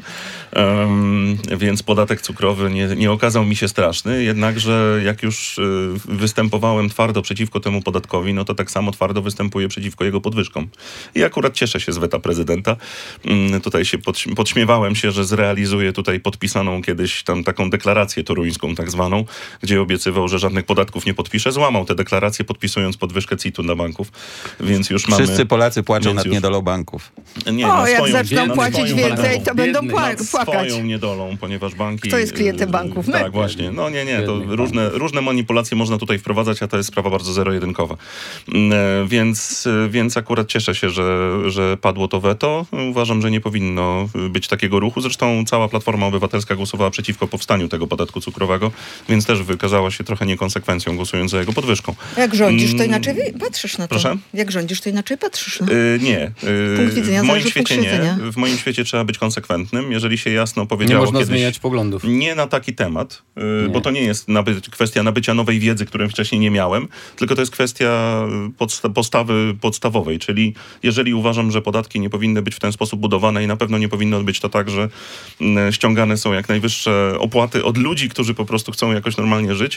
Um, więc podatek cukrowy nie, nie okazał mi się straszny, jednakże jak już y, występowałem twardo przeciwko temu podatkowi, no to tak samo twardo występuję przeciwko jego podwyżkom. I akurat cieszę się z weta prezydenta. Mm, tutaj się podś- podśmiewałem się, że zrealizuję tutaj podpisaną kiedyś tam taką deklarację toruńską tak zwaną, gdzie obiecywał, że żadnych podatków nie podpisze. Złamał tę deklarację, podpisując podwyżkę C I T-u dla banków, więc już mamy... Wszyscy Polacy płaczą więc nad już- niedolą banków. Nie, O, na jak swoją- zaczną na płacić swoją więcej, banką. to będą Biedny. pła- Nad płakać. Swoją niedolą, ponieważ banki... Kto jest klientem y, banków? My. Tak, właśnie. No nie, nie, to Biednych różne, różne manipulacje można tutaj wprowadzać, a to jest sprawa bardzo zero-jedynkowa. Mm, e, Więc, e, więc akurat cieszę się, że, że padło to weto. Uważam, że nie powinno być takiego ruchu. Zresztą cała Platforma Obywatelska głosowała przeciwko powstaniu tego podatku cukrowego, więc też wykazała się trochę niekonsekwencją, głosując za jego podwyżką. Jak rządzisz, to Mm, inaczej wi- patrzysz na to. proszę? Jak rządzisz, to inaczej patrzysz. No. Y, nie. Y, Punkt widzenia w moim zależy od świecie punktu nie. widzenia. W moim świecie trzeba być konsekwentnym. Jeżeli się jasno Nie powiedziało można kiedyś... zmieniać poglądów. Nie na taki temat, y, Nie. bo to nie jest naby, kwestia nabycia nowej wiedzy, której wcześniej nie miałem, tylko to jest kwestia podsta- postawy podstawowej, czyli jeżeli uważam, że podatki nie powinny być w ten sposób budowane i na pewno nie powinno być to tak, że mm, ściągane są jak najwyższe opłaty od ludzi, którzy po prostu chcą jakoś normalnie żyć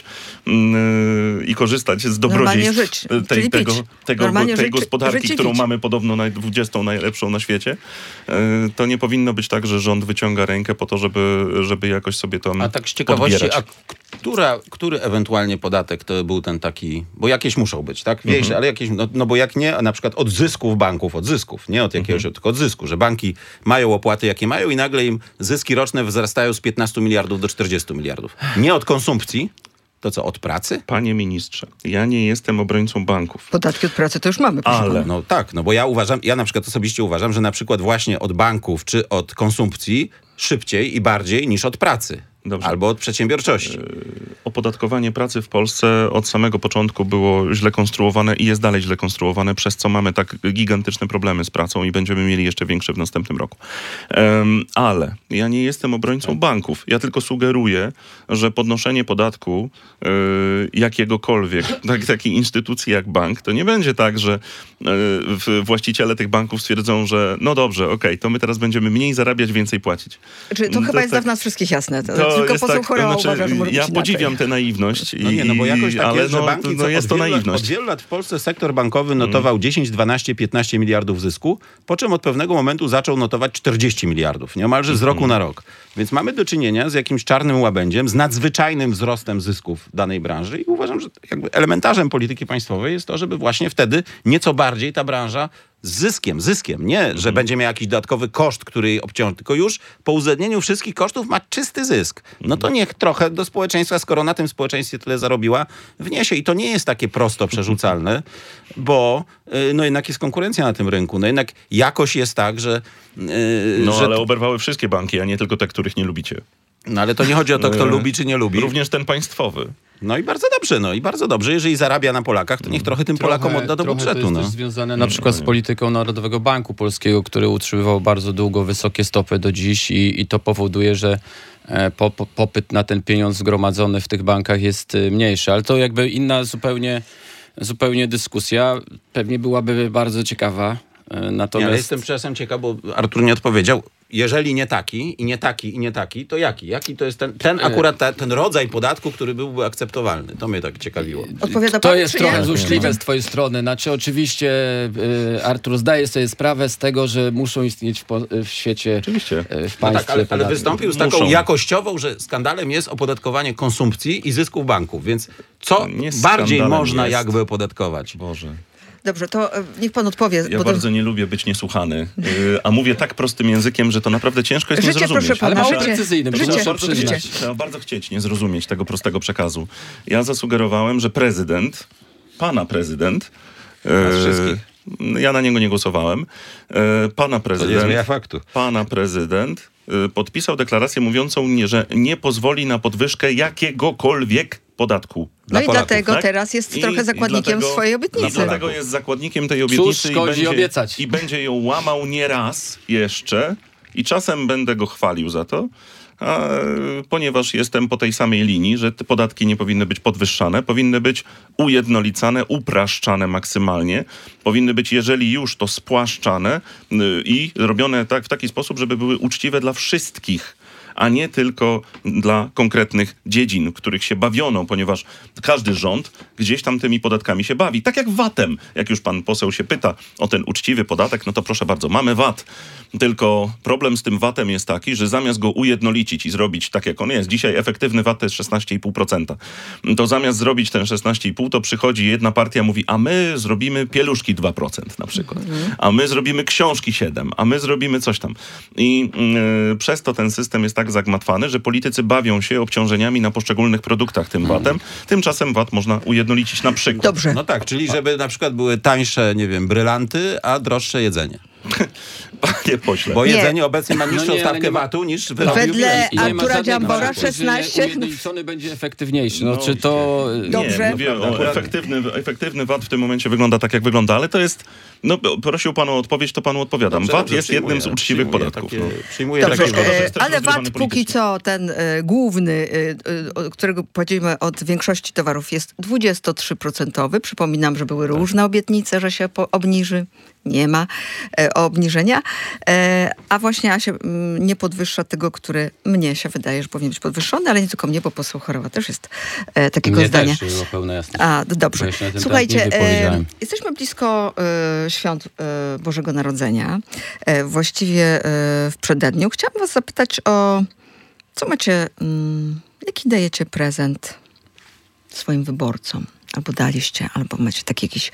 mm, i korzystać z dobrodziejstw żyć, tej, czyli tego, pić. tego, Normalnie tej żyć- gospodarki, żyć i którą pić. mamy podobno naj, dwudziestą najlepszą na świecie. Y, to nie powinno być tak, że rząd wyciąga rękę po to, żeby, żeby jakoś sobie tam A tak z ciekawości, podbierać. a która, który ewentualnie podatek to był ten taki, bo jakieś muszą być, tak? Wiejsze, Mhm. ale jakieś, no, no bo jak nie, na przykład od zysków banków, od zysków, nie od jakiegoś, Mhm. tylko od zysku, że banki mają opłaty, jakie mają i nagle im zyski roczne wzrastają z piętnastu miliardów do czterdziestu miliardów. Nie od konsumpcji, to co, od pracy? Panie ministrze, ja nie jestem obrońcą banków. Podatki od pracy to już mamy, proszę Ale- pana. No tak, no bo ja uważam, ja na przykład osobiście uważam, że na przykład właśnie od banków czy od konsumpcji szybciej i bardziej niż od pracy. Dobrze. Albo od przedsiębiorczości. Opodatkowanie pracy w Polsce od samego początku było źle konstruowane i jest dalej źle konstruowane, przez co mamy tak gigantyczne problemy z pracą i będziemy mieli jeszcze większe w następnym roku. Um, ale ja nie jestem obrońcą banków. Ja tylko sugeruję, że podnoszenie podatku y, jakiegokolwiek, tak, takiej instytucji jak bank, to nie będzie tak, że y, w- właściciele tych banków stwierdzą, że no dobrze, okej, to my teraz będziemy mniej zarabiać, więcej płacić. Czy to No chyba to jest tak- dla nas wszystkich jasne. To, To tylko jest poseł tak, Horała znaczy, uważa, że może ja być podziwiam inaczej. tę naiwność. No nie, no bo jakoś i, tak ale jest, że no, banki, no co jest od to wielu lat, naiwność. od wielu lat w Polsce sektor bankowy notował dziesięć, dwanaście, piętnaście miliardów zysku, po czym od pewnego momentu zaczął notować czterdzieści miliardów, niemalże z roku na rok. Więc mamy do czynienia z jakimś czarnym łabędziem, z nadzwyczajnym wzrostem zysków danej branży i uważam, że jakby elementarzem polityki państwowej jest to, żeby właśnie wtedy nieco bardziej ta branża z zyskiem, zyskiem, nie, że będzie miała jakiś dodatkowy koszt, który jej obciąży, tylko już po uwzględnieniu wszystkich kosztów ma czysty zysk. No to niech trochę do społeczeństwa, skoro na tym społeczeństwie tyle zarobiła, wniesie. I to nie jest takie prosto przerzucalne, bo y, no jednak jest konkurencja na tym rynku. No jednak jakoś jest tak, że... y, No że ale oberwały wszystkie banki, a nie tylko te, których nie lubicie. no ale to nie chodzi o to, kto Y, lubi czy nie lubi. Również ten państwowy. No i bardzo dobrze, no i bardzo dobrze. Jeżeli zarabia na Polakach, to niech trochę tym Polakom odda do trochę budżetu. To jest No. też związane na przykład z polityką Narodowego Banku Polskiego, który utrzymywał bardzo długo wysokie stopy do dziś i, i to powoduje, że e, po, po, popyt na ten pieniądz zgromadzony w tych bankach jest e, mniejszy. Ale to jakby inna zupełnie, zupełnie dyskusja. Pewnie byłaby bardzo ciekawa. E, Nie, natomiast... ale jestem czasem ciekaw, bo Artur nie odpowiedział. jeżeli nie taki, i nie taki, i nie taki, to jaki? Jaki to jest ten, ten akurat ta, ten rodzaj podatku, który byłby akceptowalny? To mnie tak ciekawiło. Odpowiada To pan, jest czy trochę nie? złośliwe z twojej strony. Znaczy oczywiście y, Artur zdaje sobie sprawę z tego, że muszą istnieć w, po, w świecie, Oczywiście. y, w No państwie. tak, ale, ale podatki. wystąpił z taką Muszą. jakościową, że skandalem jest opodatkowanie konsumpcji i zysków banków, więc co Nie bardziej skandalem można jest. jakby opodatkować? Boże. Dobrze, to e, niech pan odpowie. Ja bo to- bardzo nie lubię być niesłuchany, yy, a mówię tak prostym językiem, że to naprawdę ciężko jest Życie, nie zrozumieć. proszę pana, Ale mało życie, precyzyjnym, życie, proszę Trzeba bardzo, przyznać. chcieć, trzeba bardzo chcieć nie zrozumieć tego prostego przekazu. Ja zasugerowałem, że prezydent, pana prezydent, Nas e, wszystkich. ja na niego nie głosowałem, e, pana To nie prezydent, zmienia faktu. pana prezydent e, podpisał deklarację mówiącą, nie, że nie pozwoli na podwyżkę jakiegokolwiek podatku. No dla i Polaków, dlatego tak? teraz jest I- trochę i zakładnikiem dlatego- swojej I obietnicy. dlatego jest zakładnikiem tej obietnicy szkodzi i, będzie, obiecać. i będzie ją łamał nie raz jeszcze i czasem będę go chwalił za to, a, e, ponieważ jestem po tej samej linii, że te podatki nie powinny być podwyższane, powinny być ujednolicane, upraszczane maksymalnie, powinny być, jeżeli już, to spłaszczane y, i robione tak, w taki sposób, żeby były uczciwe dla wszystkich, a nie tylko dla konkretnych dziedzin, których się bawiono, ponieważ każdy rząd gdzieś tam tymi podatkami się bawi. Tak jak vatem. Jak już pan poseł się pyta o ten uczciwy podatek, no to proszę bardzo, mamy V A T. Tylko problem z tym vatem jest taki, że zamiast go ujednolicić i zrobić tak, jak on jest, dzisiaj efektywny V A T to jest szesnaście i pół procent, to zamiast zrobić ten szesnaście i pół procent, to przychodzi jedna partia, mówi, a my zrobimy pieluszki dwa procent na przykład, a my zrobimy książki siedem procent, a my zrobimy coś tam. I yy, przez to ten system jest tak zagmatwany, że politycy bawią się obciążeniami na poszczególnych produktach tym vatem. Tymczasem V A T można ujednolicić na przykład. Dobrze. No tak, czyli żeby na przykład były tańsze, nie wiem, brylanty, a droższe jedzenie. Panie pośle. Bo Nie. jedzenie obecnie ma niższą No nie, ale stawkę nie ma- V A T-u niż Wedle wyroby. I nie ma Artura żadnej Dziambora gwarancji, że szesnaście. Ujednolicony będzie efektywniejszy. No, No, czy to... Dobrze. Nie, mówię o efektywny, efektywny V A T w tym momencie wygląda tak, jak wygląda, ale to jest, no prosił pan o odpowiedź, to panu odpowiadam. Dobrze, V A T dobrze, jest jednym z przyjmuję, uczciwych przyjmuję podatków. takie- No. Przyjmuję Dobrze, takie... szkoda, że e, jest też ale V A T rozgrywany póki politycznie. co ten e, główny, e, e, o którego pochodzimy od większości towarów, jest dwadzieścia trzy procent. Przypominam, że były różne obietnice, że się po, obniży. Nie ma e, obniżenia. E, a właśnie ja się mm, nie podwyższa tego, który mnie się wydaje, że powinien być podwyższony, ale nie tylko mnie, bo poseł Chorowa też jest e, takiego Mnie zdania. też było pełna jasność. A, d- dobrze. Bo ja się na ten Słuchajcie, temat nie e, wypowiedziałem. jesteśmy blisko e, świąt e, Bożego Narodzenia, e, właściwie e, w przededniu. Chciałam was zapytać o, co macie, mm, jaki dajecie prezent swoim wyborcom? Albo daliście, albo macie taki jakiś,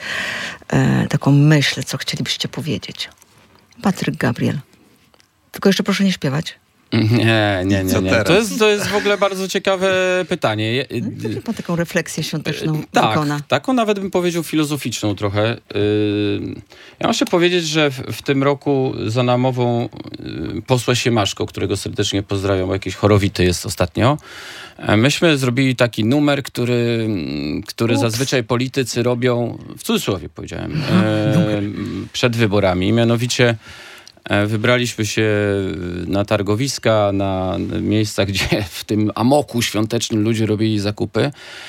e, taką myśl, co chcielibyście powiedzieć. Patryk Gabriel. Tylko jeszcze proszę nie śpiewać. Nie, nie, nie. Co nie. teraz? To, jest, to jest w ogóle bardzo ciekawe pytanie. Je- No, niech pan taką refleksję świąteczną Tak, wykona. taką nawet bym powiedział filozoficzną trochę. Yy, Ja muszę powiedzieć, że w, w tym roku za namową yy, posła Siemaszko, którego serdecznie pozdrawiam, bo jakiś chorowity jest ostatnio, e, myśmy zrobili taki numer, który, który Ups. zazwyczaj politycy robią, w cudzysłowie powiedziałem, e, przed wyborami. Mianowicie e, wybraliśmy się na targowiska, na miejsca, gdzie w tym amoku świątecznym ludzie robili zakupy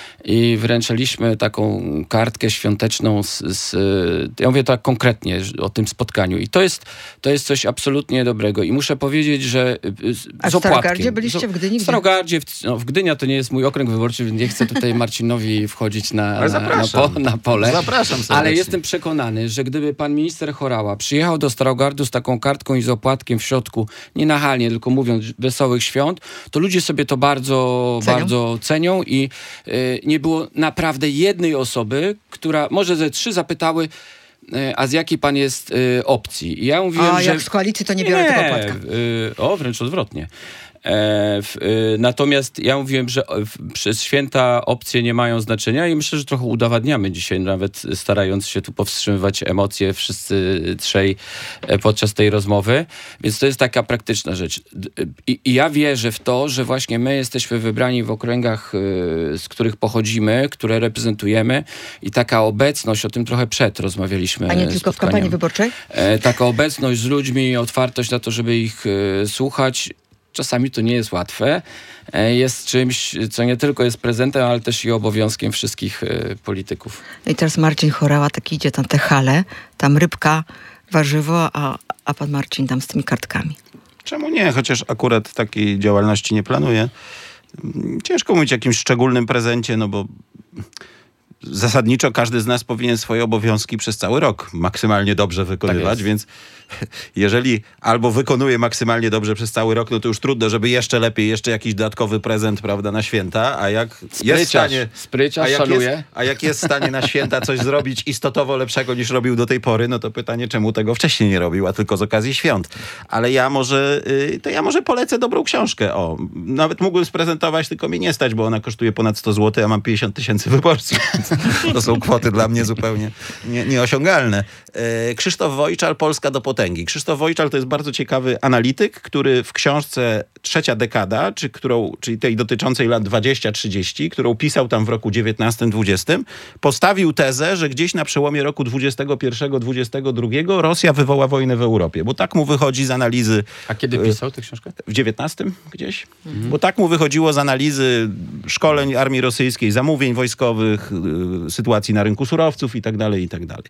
i wręczyliśmy taką kartkę świąteczną z, z ja mówię tak konkretnie że- o tym spotkaniu i to jest, to jest coś absolutnie dobrego i muszę powiedzieć, że z, A w z opłatkiem. Starogardzie byliście Z- w Gdyni? W Gdzie? Starogardzie, w, no, w Gdynia to nie jest mój okręg wyborczy, więc nie chcę tutaj Marcinowi wchodzić na, Ale na, na, zapraszam. po, na pole. Zapraszam serdecznie. Ale jestem przekonany, że gdyby pan minister Horała przyjechał do Starogardu z taką kartką i z opłatkiem w środku, nie nachalnie, tylko mówiąc wesołych świąt, to ludzie sobie to bardzo Cenią. bardzo cenią i y, nie było naprawdę jednej osoby, która, może ze trzy zapytały, y, a z jakiej pan jest y, opcji? I ja mówiłem, A że... jak z koalicji, to nie biorę tego opłatka. y, o, wręcz odwrotnie. E, w, y, natomiast ja mówiłem, że o, w, przez święta opcje nie mają znaczenia i myślę, że trochę udowadniamy dzisiaj, nawet starając się tu powstrzymywać emocje wszyscy trzej e, podczas tej rozmowy. Więc to jest taka praktyczna rzecz. D- I, i ja wierzę w to, że właśnie my jesteśmy wybrani w okręgach, y, z których pochodzimy, które reprezentujemy i taka obecność, o tym trochę przed rozmawialiśmy. A nie tylko w spotkaniem. kampanii wyborczej? E, taka obecność z ludźmi, otwartość na to, żeby ich e, słuchać. Czasami to nie jest łatwe. E, jest czymś, co nie tylko jest prezentem, ale też i obowiązkiem wszystkich e, polityków. No i teraz Marcin Chorała taki idzie tam te hale, tam rybka, warzywo, a, a pan Marcin tam z tymi kartkami. Czemu nie? Chociaż akurat takiej działalności nie planuję. Ciężko mówić o jakimś szczególnym prezencie, no bo zasadniczo każdy z nas powinien swoje obowiązki przez cały rok maksymalnie dobrze wykonywać, Tak więc jeżeli albo wykonuje maksymalnie dobrze przez cały rok, no to już trudno, żeby jeszcze lepiej, jeszcze jakiś dodatkowy prezent, prawda, na święta, a jak Spryciarz, jest w stanie... spryciarz a jak szaluje. Jest, a jak jest w stanie na święta coś zrobić istotowo lepszego niż robił do tej pory, no to pytanie, czemu tego wcześniej nie robił, a tylko z okazji świąt. Ale ja może, yy, to ja może polecę dobrą książkę. O, nawet mógłbym sprezentować, tylko mnie nie stać, bo ona kosztuje ponad sto złotych, a mam pięćdziesiąt tysięcy wyborców. To są kwoty dla mnie zupełnie nie, nieosiągalne. Yy, Krzysztof Wojczal, Polska do potęgi. Krzysztof Wojczal to jest bardzo ciekawy analityk, który w książce Trzecia dekada, czy którą, czyli tej dotyczącej lat dwadzieścia trzydzieści, którą pisał tam w roku dziewiętnastym dwudziestym, postawił tezę, że gdzieś na przełomie roku dwudziestego pierwszego dwudziestego drugiego Rosja wywoła wojnę w Europie, bo tak mu wychodzi z analizy... A kiedy pisał tę książkę? W dziewiętnastym gdzieś? Mhm. Bo tak mu wychodziło z analizy szkoleń armii rosyjskiej, zamówień wojskowych, y, sytuacji na rynku surowców i tak dalej, i tak dalej.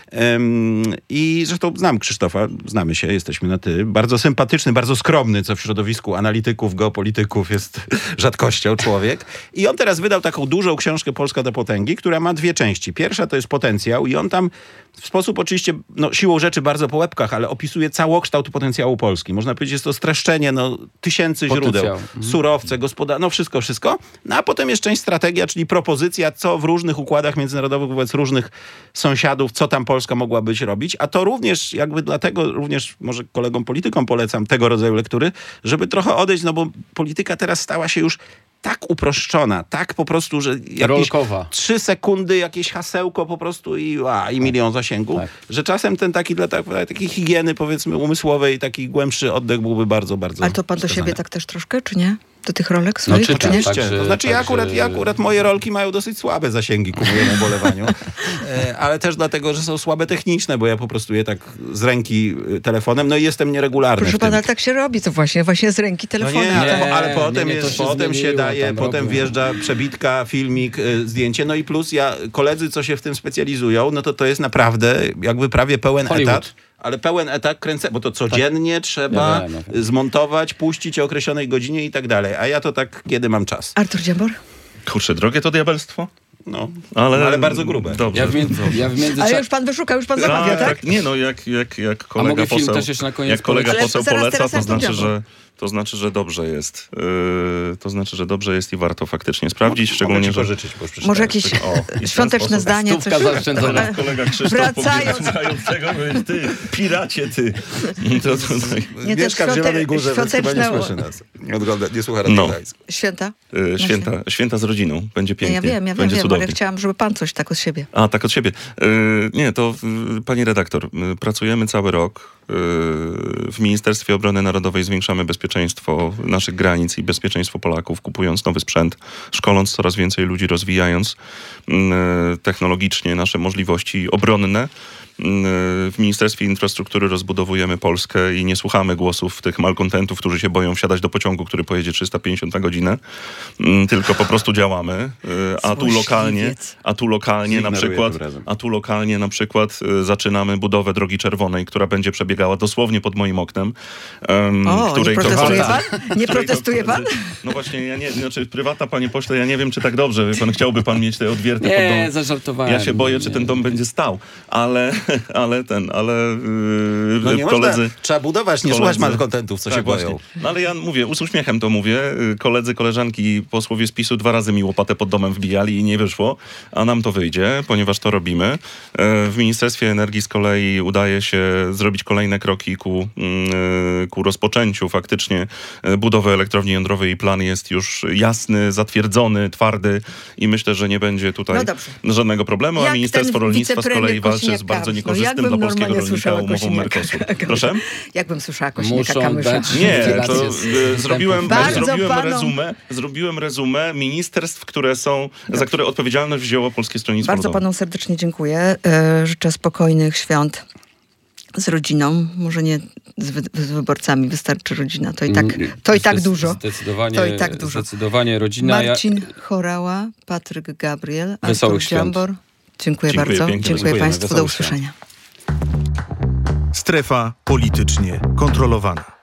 Ym, I zresztą znam Krzysztofa, znamy się, jesteśmy na ty. Bardzo sympatyczny, bardzo skromny, co w środowisku analityków, geopolityków jest rzadkością człowiek. I on teraz wydał taką dużą książkę Polska do potęgi, która ma dwie części. Pierwsza to jest potencjał i on tam w sposób oczywiście, no, siłą rzeczy bardzo po łebkach, ale opisuje całokształt potencjału Polski. Można powiedzieć, jest to streszczenie no, tysięcy Potencjał. źródeł. Mhm. Surowce, gospodarstwo, no wszystko, wszystko. No a potem jest część strategia, czyli propozycja, co w różnych układach międzynarodowych wobec różnych sąsiadów, co tam Polska mogła być robić. A to również jakby dlatego, również może kolegom politykom polecam tego rodzaju lektury, żeby trochę odejść, no bo polityka teraz stała się już tak uproszczona, tak po prostu, że jakieś Rolkowa. trzy sekundy, jakieś hasełko po prostu i, a, i milion zasięgu, Tak. że czasem ten taki dla tak, takiej higieny powiedzmy umysłowej, taki głębszy oddech byłby bardzo, bardzo Ale to pan do wskazany. siebie tak też troszkę, czy nie? Do tych rolek No, swoich, czy czy nie? tak, Oczywiście. To znaczy ja Także- akurat, ja akurat moje rolki mają dosyć słabe zasięgi ku mojemu ubolewaniu, E, ale też dlatego, że są słabe techniczne, bo ja po prostu je tak z ręki y, telefonem, no i jestem nieregularny Proszę w tym. pana, ale tak się robi, to właśnie, właśnie z ręki No telefonu. nie, ale, Nie, po, ale nie, potem, nie, to jest, się potem się zmieniło, daje, tam potem robią. wjeżdża przebitka, filmik, y, zdjęcie, no i plus ja, koledzy, co się w tym specjalizują, no to to jest naprawdę jakby prawie pełen Hollywood. etat. Ale pełen etat kręcę, bo to codziennie trzeba Ja wiem, ja wiem. zmontować, puścić o określonej godzinie i tak dalej. A ja to tak, kiedy mam czas. Artur Dziambor? Kurczę, drogie to diabelstwo? No, Ale, ale bardzo grube. Dobrze. Ja w, między, ja w Ale międzyczasie... już pan wyszukał, już pan zamawia, Tak, tak? tak. Nie no, jak, jak, jak A kolega mogę film poseł, też jeszcze na koniec jak kolega polecić? poseł Zaraz, poleca, teraz to Artur znaczy, Dziambor. że to znaczy, że dobrze jest. Yy, to znaczy, że dobrze jest i warto faktycznie sprawdzić, Mogę szczególnie, ci że... pożyczyć, bo już Może przeczytałem. jakieś O, i w ten świąteczne sposób zdanie, stówka coś. zaoszczędzona. Ale- Kolega Krzysztof Wracając. Wracając tego, mówisz, ty, piracie, ty. To tutaj... Nie, to Mieszka w świąte- Zielonej Górze, więc chyba nie świąteczne- słyszy nas. Nie, odgląda, nie słucha Radio No. Gdańsk. Święta? Yy, święta, święta z rodziną. Będzie Ja, pięknie. ja wiem, ja wiem, Będzie wiem, cudownie. ale chciałam, żeby pan coś tak od siebie. A, tak od siebie. Yy, nie, to yy, pani redaktor, yy, pracujemy cały rok. Yy, w Ministerstwie Obrony Narodowej zwiększamy bezpieczeństwo naszych granic i bezpieczeństwo Polaków, kupując nowy sprzęt, szkoląc coraz więcej ludzi, rozwijając yy, technologicznie nasze możliwości obronne. W Ministerstwie Infrastruktury rozbudowujemy Polskę i nie słuchamy głosów tych malkontentów, którzy się boją wsiadać do pociągu, który pojedzie trzysta pięćdziesiąt na godzinę, tylko po prostu działamy. A tu lokalnie, a tu lokalnie na Zignoruję przykład, tym razem. a tu lokalnie na przykład y, zaczynamy budowę Drogi Czerwonej, która będzie przebiegała dosłownie pod moim oknem. Um, O, nie której to protestuje koledzy- pan? Nie której to protestuje pan? koledzy- No właśnie, ja nie, znaczy prywatna, panie pośle, ja nie wiem, czy tak dobrze. Wie pan, chciałby pan mieć te odwierty pod Nie, domem. zażartowałem. Ja się boję, czy Nie. ten dom będzie stał, ale, ale ten, ale yy, No nie koledzy... można, trzeba budować, nie koledzy- słuchać malkontentów, co tak, się boją. właśnie. No ale ja mówię, z uśmiechem to mówię. Yy, Koledzy, koleżanki, posłowie z PiSu dwa razy mi łopatę pod domem wbijali i nie wyszło, a nam to wyjdzie, ponieważ to robimy. Yy, W Ministerstwie Energii z kolei udaje się zrobić kolejne kroki ku, yy, ku rozpoczęciu faktycznie yy, budowy elektrowni jądrowej i plan jest już jasny, zatwierdzony, twardy i myślę, że nie będzie tutaj No dobrze. żadnego problemu, a Jak Ministerstwo ten Rolnictwa z kolei wicepremier walczy z Kosiniak-Kamysz. bardzo No niekorzystnym jakbym dla polskiego normalnie rolnika słyszała umową Kosiniaka- Mercosur. Kamysza. Proszę? Jakbym słyszała Kosiniaka Muszą Kamysza. dać- Nie, Relacje to z- e, z zrobiłem, Bardzo zrobiłem, panom- rezumę, zrobiłem rezumę ministerstw, które są, za które odpowiedzialność wzięło Polskie Stronnictwo Bardzo Ludowe. panom serdecznie dziękuję. E, Życzę spokojnych świąt z rodziną. Może nie z, wy, z wyborcami, wystarczy rodzina. To i tak, to i tak Zdecy- dużo. Zdecydowanie, To i tak dużo. Zdecydowanie rodzina. Marcin Chorała, Patryk Gabriel, Wesołych Artur świąt. Dziambor. Dziękuję, Dziękuję bardzo. pięknie. Dziękuję Dziękujemy. Państwu. Do Wesołych świąt. usłyszenia. Strefa politycznie kontrolowana.